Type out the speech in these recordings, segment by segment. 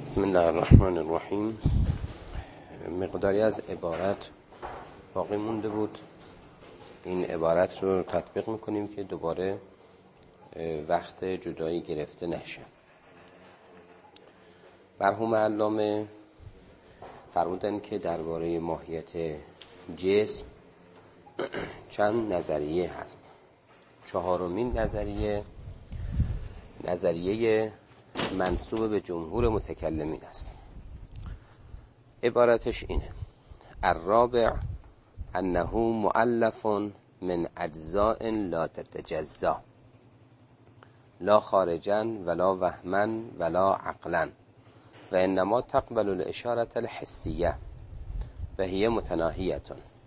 بسم الله الرحمن الرحیم. مقداری از عبارت باقی مونده بود. این عبارت رو تطبیق میکنیم که دوباره وقت جدایی گرفته نشه. مرحوم علامه فرمودن که درباره ماهیت جسم چند نظریه هست. چهارمین نظریه منسوب به جمهور متکلمین است. عبارتش اینه: الرابع انه مؤلف من اجزاء لا تتجزا لا خارجا ولا وهما ولا عقلا و انما تقبل الاشاره الحسیه و هي متناهیه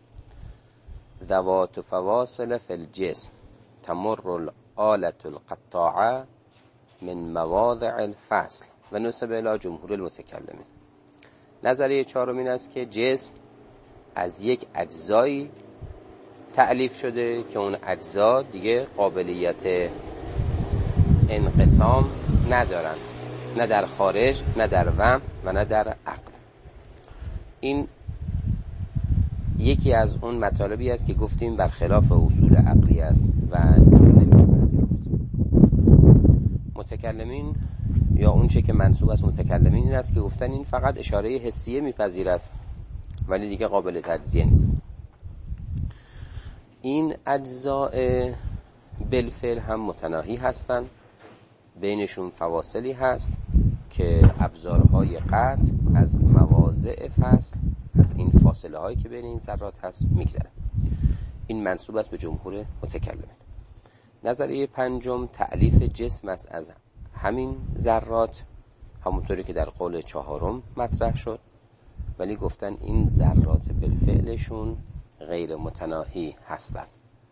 ذوات فواصل في الجسم تمر الآلة القطاعه من مواضع الفصل و نسب الی جمهور المتکلمین. نظریه چهارمین است که جسم از یک اجزایی تألیف شده که اون اجزا دیگه قابلیت انقسام ندارن، نه در خارج، نه در وهم و نه در عقل. این یکی از اون مطالبی است که گفتیم برخلاف اصول عقلی است و نمی‌پذیرفت. متکلمین یا اون چه که منسوب از متکلمین این است که گفتن این فقط اشاره حسیه میپذیرد ولی دیگه قابل تجزیه نیست. این اجزاء بالفعل هم متناهی هستند، بینشون فواصلی هست که ابزارهای قطع از مواضع فصل، از این فاصله هایی که بین این ذرات هست میگذره. این منسوب است به جمهور متکلمین. نظریه پنجم تألیف جسم است از همین ذرات، همونطوری که در قول چهارم مطرح شد، ولی گفتن این ذرات بالفعلشون غیر متناهی هستند.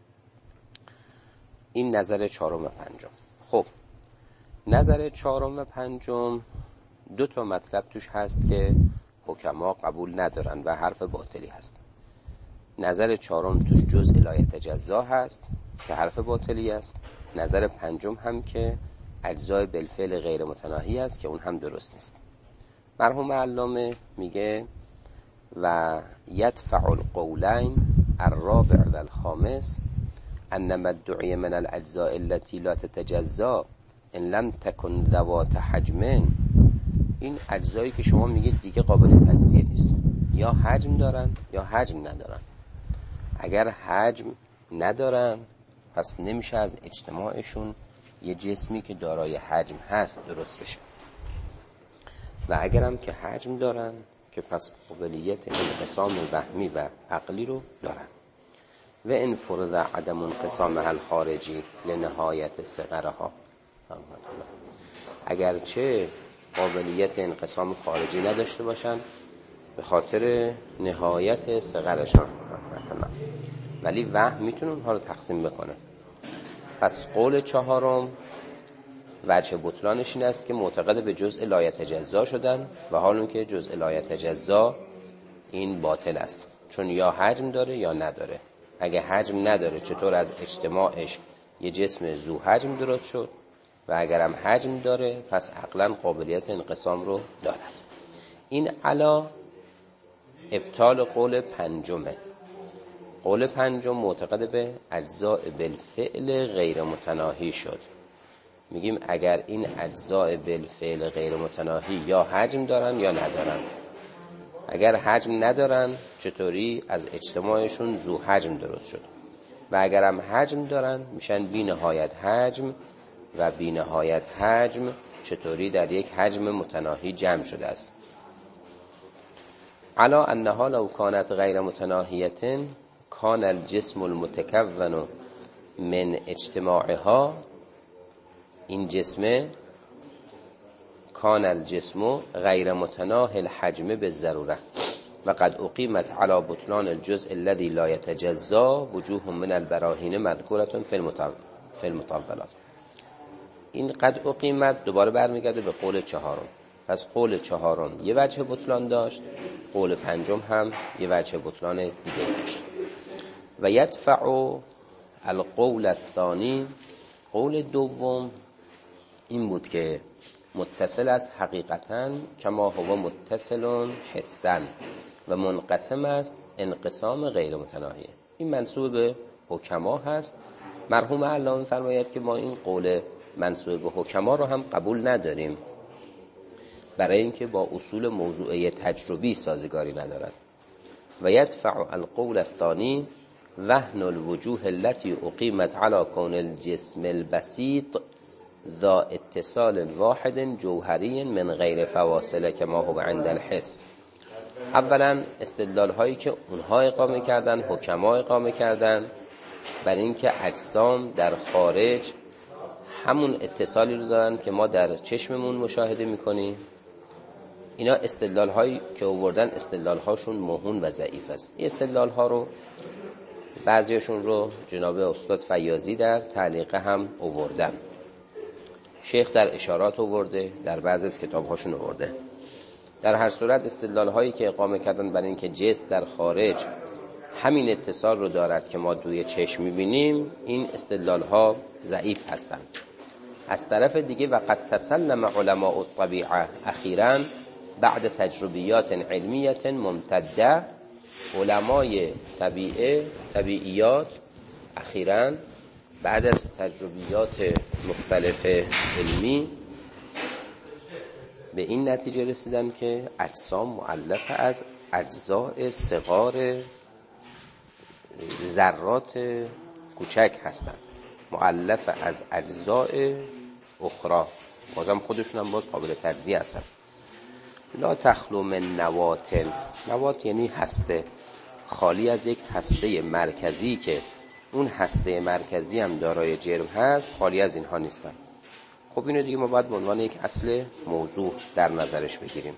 این نظر چهارم و پنجم. خب نظر چهارم و پنجم دو تا مطلب توش هست که حکما قبول ندارن و حرف باطلی هست. نظر چهارم توش جزء لا یتجزا هست که حرف باطلی است. نظر پنجم هم که اجزای بالفعل غیر متناهی است که اون هم درست نیست. مرحوم علامه میگه و یدفع القولین الرابع و الخامس انما الدعی من الاجزاء التي لا تتجزا ان لم تكن ذوات حجم. این اجزایی که شما میگید دیگه قابل تجزیه نیست، یا حجم دارن یا حجم ندارن. اگر حجم ندارن پس نمیشه از اجتماعشون یه جسمی که دارای حجم هست درست بشه، و اگرم که حجم دارن که پس قابلیت انقسام وهمی و عقلی رو دارن. و ان فرض عدم انقسام الخارجی لنهایت صغرها، اگرچه قابلیت انقسام خارجی نداشته باشن به خاطر نهایت صغرشان، ولی وهم میتونه اونها رو تقسیم بکنه. پس قول چهارم وجه بطلانش این است که معتقد به جزء لا یتجزا شدن و حال که جزء لا یتجزا این باطل است، چون یا حجم داره یا نداره. اگه حجم نداره چطور از اجتماعش یه جسم ذو حجم درست شد؟ و اگرم حجم داره پس عقلا قابلیت انقسام رو دارد. این علا ابطال قول پنجمه. قول پنجم معتقد به اجزاء بالفعل غیر متناهی شد. میگیم اگر این اجزاء بالفعل غیر متناهی یا حجم دارن یا ندارن. اگر حجم ندارن چطوری از اجتماعشون ذو حجم درست شد؟ و اگرم حجم دارن میشن بی نهایت حجم، و بی نهایت حجم چطوری در یک حجم متناهی جمع شده است. علا انها لو کانت غیر متناهیة کان الجسم المتکون من اجتماعها، این جسم کان الجسم غیر متناهی الحجم بالضروره و قد اقیمت علی بطلان الجزء الذي لا يتجزا وجوه من البراهین مذکورة فی المطولات. این قد اقیمت دوباره برمیگرده به قول چهارم. پس قول چهارم یه وجه بطلان داشت، قول پنجم هم یه وجه بطلان دیگه داشت. و یدفع القول الثانی، قول دوم این بود که متصل است حقیقتاً کما هو متصل حساً و منقسم است انقسام غیر متناهی. این منسوب به حکما هست. مرحوم علامه فرماید که ما این قول منسوب به حکما رو هم قبول نداریم، برای اینکه با اصول موضوعی تجربی سازگاری ندارد. و یدفع القول الثانی وهن الوجوه التي اقیمت على کون الجسم البسيط ذا اتصال واحد جوهری من غیر فواصل کما هو عند الحس. اولا استدلال هایی که اونها اقامه کردن، حکما اقامه کردن، بر اینکه اجسام در خارج همون اتصالی رو دارن که ما در چشممون مشاهده میکنیم. اینا استدلال هایی که آوردن استدلال هاشون موهون و ضعیف است. این استدلال ها رو بعضیشون رو جناب استاد فیاضی در تعلیقه هم آوردن، شیخ در اشارات آورده، در بعضی از کتاب هاشون آورده. در هر صورت استدلال هایی که اقامه کردن برای اینکه جسم در خارج همین اتصال رو دارد که ما توی چشم میبینیم، این استدلال ها ضعیف هستند. از طرف دیگه وقد تسلم علماء الطبیعه اخیراً بعد تجربیات علمیت ممتده، علمای طبیعیات اخیراً بعد از تجربیات مختلف علمی به این نتیجه رسیدن که اجسام مؤلف از اجزاء صغار ذرات کوچک هستند، مؤلف از اجزاء اخرى، بازم خودشون هم باز قابل تجزیه هستند. لا تخلو من نوات یعنی هسته، خالی از یک هسته مرکزی که اون هسته مرکزی هم دارای جرم هست، خالی از اینها نیستن. خب اینو دیگه ما باید به عنوان یک اصل موضوع در نظرش بگیریم.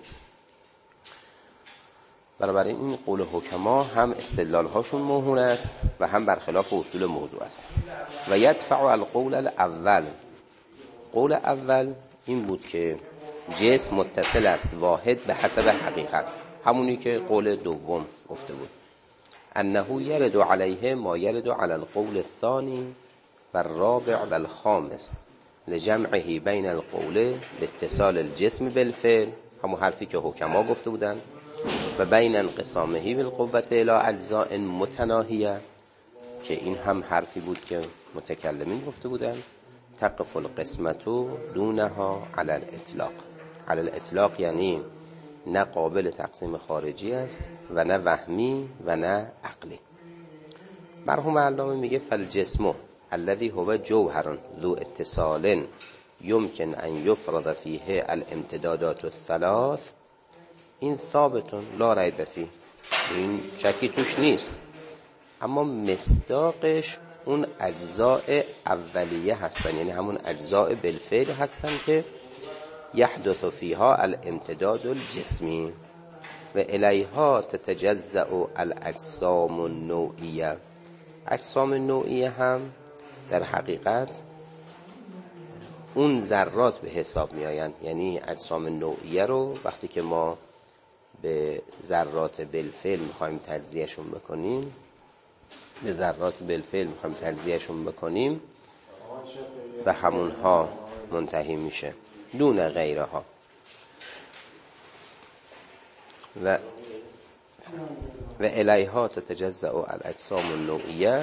بنابراین این قول حکما هم استدلال هاشون موهون است و هم برخلاف اصول موضوع است. و یدفع القول الاول، قول اول این بود که جسم متصل است واحد به حسب حقیقت، همونی که قول دوم گفته بود. انه یرد علیه ما یرد علی القول الثانی و الرابع و الخامس لجمعه بین القول باتصال الجسم بالفعل، همون حرفی که حکما گفته بودن، و بین انقسامه بالقوة الى اجزاء متناهیه، که این هم حرفی بود که متکلمین گفته بودن. تقف القسمت دونها علی الاطلاق. علی الاطلاق یعنی نه قابل تقسیم خارجی است و نه وهمی و نه عقلی. مرحوم علامه میگه فالجسم الذي هو جوهر ذو اتصال يمكن ان يفرض فيه الامتدادات الثلاث، این ثابت لا ریب فیه، این شکی توش نیست، اما مصداقش اون اجزاء اولیه هستن، یعنی همون اجزاء بالفعل هستن که یحدث فیها الامتداد الجسمی و الیها تتجزأ الاجسام النوعیه. اجسام نوعیه هم در حقیقت اون ذرات به حساب می آیند. یعنی اجسام نوعیه رو وقتی که ما به ذرات بالفعل میخوایم تجزیهشون بکنیم، به ذرات بالفعل میخوایم تجزیهشون بکنیم، به همونها منتهی میشه دون غیرها. و الیها تتجزأ الاجسام النوعیه.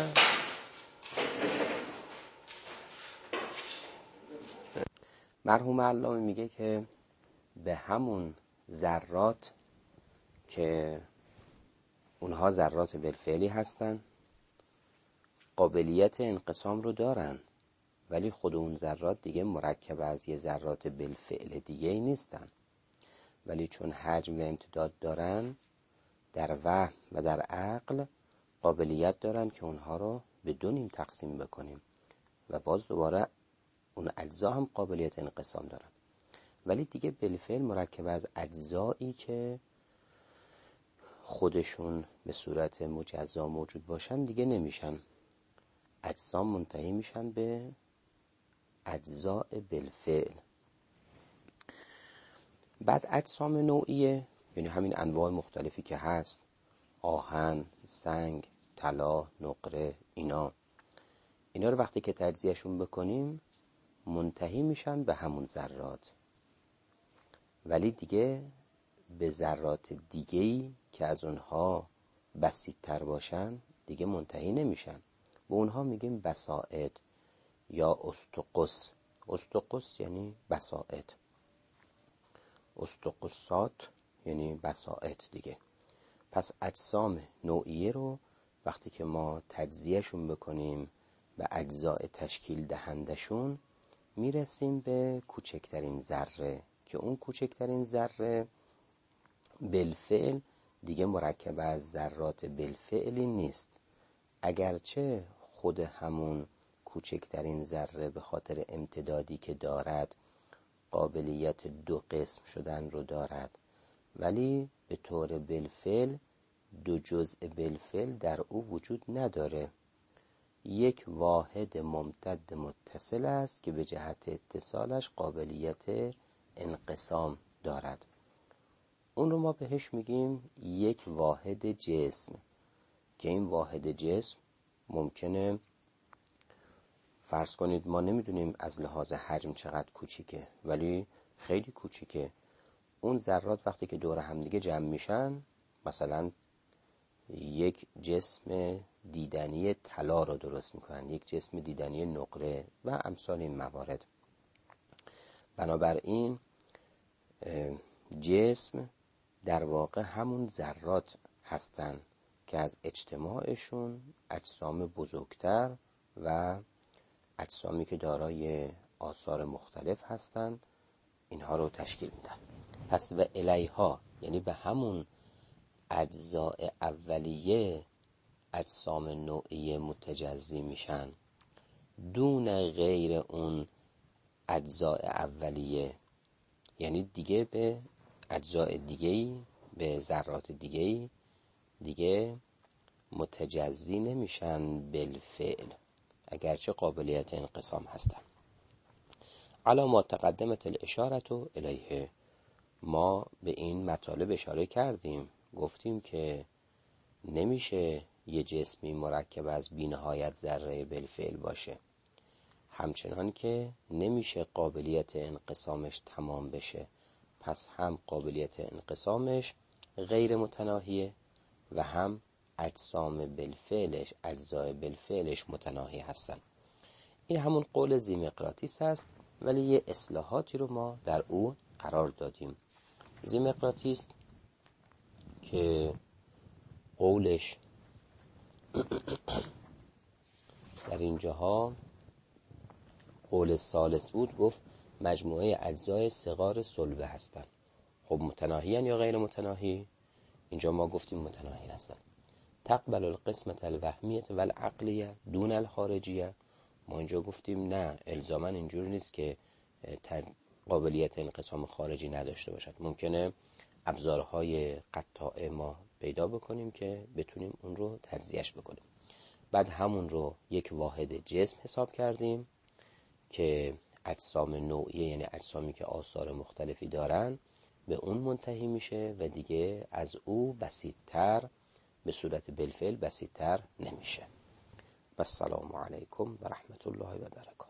مرحوم علامه میگه که به همون ذرات که اونها ذرات بالفعلی هستن قابلیت انقسام رو دارن، ولی خود اون ذرات دیگه مرکب از یه ذرات بالفعل دیگه ای نیستن، ولی چون حجم و امتداد دارن در وهم و در عقل قابلیت دارن که اونها رو به دو نیم تقسیم بکنیم و باز دوباره اون اجزا هم قابلیت انقسام دارن، ولی دیگه بالفعل مرکب از اجزایی که خودشون به صورت مجزا موجود باشن دیگه نمیشن. اجسام منتهی میشن به اجزاء بالفعل. بعد اجسام نوعیه یعنی همین انواع مختلفی که هست، آهن، سنگ، طلا، نقره، اینا رو وقتی که تجزیهشون بکنیم منتهی میشن به همون ذرات. ولی دیگه به ذرات دیگه‌ای که از اونها بسیط‌تر باشن دیگه منتهی نمیشن. به اونها میگیم بساطت یا اسطقس. اسطقس یعنی بساطت، اسطقسات یعنی بساطت دیگه. پس اجسام نوعیه رو وقتی که ما تجزیهشون بکنیم به اجزاء تشکیل دهندشون، میرسیم به کوچکترین ذره که اون کوچکترین ذره بالفعل دیگه مرکب از ذرات بالفعلی نیست، اگرچه خود همون کوچکترین ذره به خاطر امتدادی که دارد قابلیت دو قسم شدن رو دارد، ولی به طور بالفعل دو جزء بالفعل در او وجود نداره. یک واحد ممتد متصل است که به جهت اتصالش قابلیت انقسام دارد. اون رو ما بهش میگیم یک واحد جسم، که این واحد جسم ممکنه فرض کنید ما نمیدونیم از لحاظ حجم چقدر کوچیکه، ولی خیلی کوچیکه. اون ذرات وقتی که دور هم دیگه جمع میشن، مثلا یک جسم دیدنی طلا رو درست میکنن، یک جسم دیدنی نقره و امثال این موارد. بنابراین جسم در واقع همون ذرات هستن که از اجتماعشون اجسام بزرگتر و اجسامی که دارای آثار مختلف هستن اینها رو تشکیل میدن. پس و الیها یعنی به همون اجزاء اولیه اجسام نوعیه متجزی میشن، دون غیر اون اجزاء اولیه، یعنی دیگه به اجزاء دیگه‌ای، به ذرات دیگه‌ای دیگه متجزی نمیشن بالفعل، اگرچه قابلیت انقسام هستن. علی ما تقدمت الاشاره الیه، ما به این مطالب اشاره کردیم، گفتیم که نمیشه یه جسمی مرکب از بی‌نهایت ذره بالفعل باشه، همچنان که نمیشه قابلیت انقسامش تمام بشه، پس هم قابلیت انقسامش غیر متناهیه و هم اجسام بالفعلش، اجزای بالفعلش متناهی هستن. این همون قول زیمقراطیس هست، ولی یه اصلاحاتی رو ما در او قرار دادیم. زیمقراطیس که قولش در اینجاها قول ثالث بود، گفت مجموعه اجزای صغار صلبه هستن. خب متناهیان یا غیر متناهی؟ اینجا ما گفتیم متناهی هستن. تقبل القسمت الوهمیه و العقلیه دون الخارجیه، ما اینجا گفتیم نه، الزاما اینجوری نیست که قابلیت انقسام خارجی نداشته باشد. ممکنه ابزارهای قطاع ما پیدا بکنیم که بتونیم اون رو تجزیهش بکنیم. بعد همون رو یک واحد جسم حساب کردیم که اجسام نوعیه، یعنی اجسامی که آثار مختلفی دارن، به اون منتهی میشه و دیگه از او بسیط‌تر به صورت بالفعل بسیط‌تر نمیشه. و السلام علیکم و رحمت الله و برکاته.